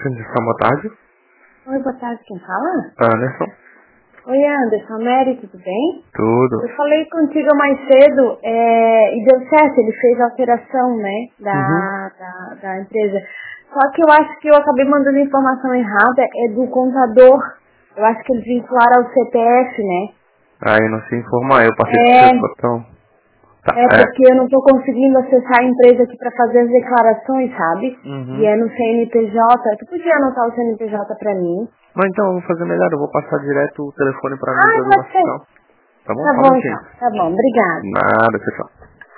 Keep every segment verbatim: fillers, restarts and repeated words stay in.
Anderson, boa tarde. Oi, boa tarde, quem fala? Anderson. Oi, Anderson, Mary, tudo bem? Tudo. Eu falei contigo mais cedo é, e deu certo, ele fez a alteração, né, da, Uhum. da, da empresa. Só que eu acho que eu acabei mandando informação errada, é do contador. Eu acho que eles vincularam ao C P F, né? Aí não se informar, eu passei pro É, seu botão. Tá, é é. porque eu não estou conseguindo acessar a empresa aqui para fazer as declarações, sabe? E Uhum. é no C N P J. Tu podia anotar o C N P J para mim? Mas então eu vou fazer melhor, eu vou passar direto o telefone pra mim Ah, da dona pode ser. fiscal. Tá bom? Tá Só um bom, minutinho. então. Tá bom, obrigada. Nada, pessoal.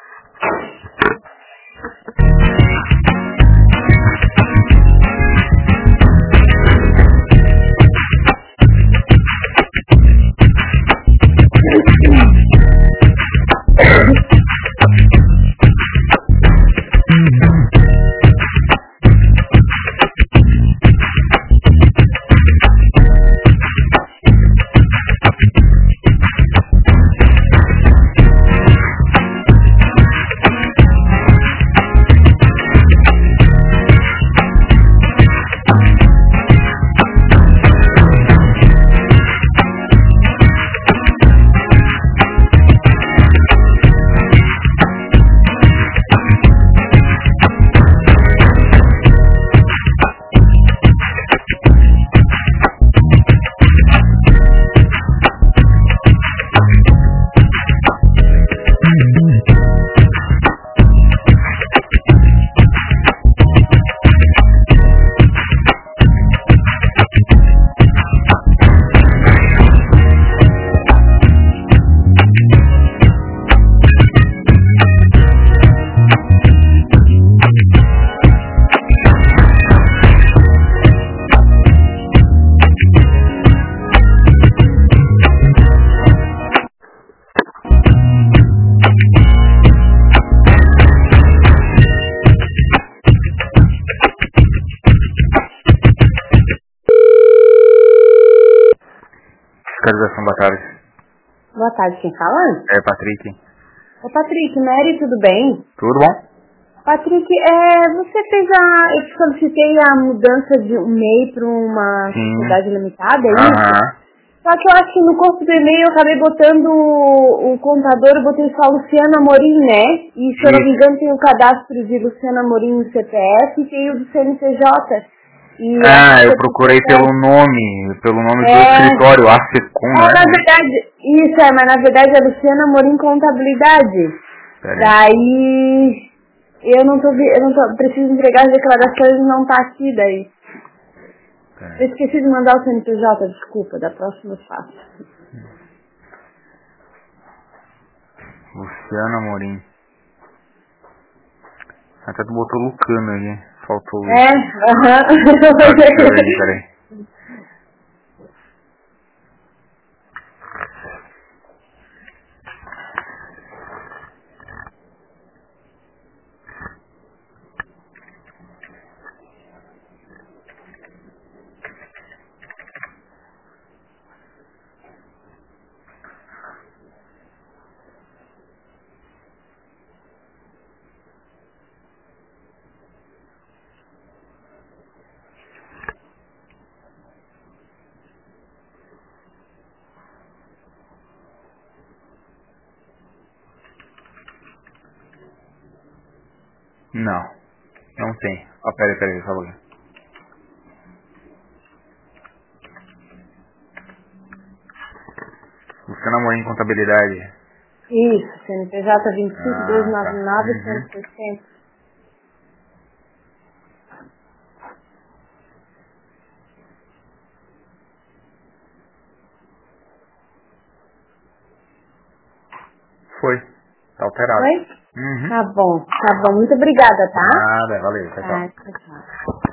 Fiscalização, boa tarde. Boa tarde, quem fala? É, Patrick. Ô, Patrick, Mary, tudo bem? Tudo bom? Patrick, é, você fez a... Eu te solicitei a mudança de um M E I para uma Sim. sociedade limitada, é isso? Aham. Só que eu acho que no corpo do e-mail eu acabei botando o, o contador, eu botei só Luciana Amorim, né? E se eu não me Isso. engano tem o cadastro de Luciana Amorim no C P F e tem o do C N P J. E acho Ah, que eu você procurei precisa... pelo nome, pelo nome do É, escritório, Acecom, é, não na é? verdade, isso é, mas na verdade é Luciana Amorim Contabilidade. Pera aí. Daí, eu não tô, vi- eu não tô, preciso entregar as declarações e não tá aqui daí. Pera Eu aí. esqueci de mandar o C N P J, desculpa, da próxima eu faço. Luciana Amorim. Até tu botou Lucano ali. Faltou o É, I. aham. Tá, deixa eu ver aqui, peraí. Não, não tem. Ó, peraí, peraí, só um pouquinho. Luciana Amorim, Contabilidade. Isso, C N P J vinte e cinco, dois Ah, nove tá. nove, Uhum. cento e sessenta. Foi. Tá alterado. Oi? Uhum. Tá bom, tá bom. Muito obrigada, tá? Nada, valeu, tchau, tchau. Tá, tchau, tchau.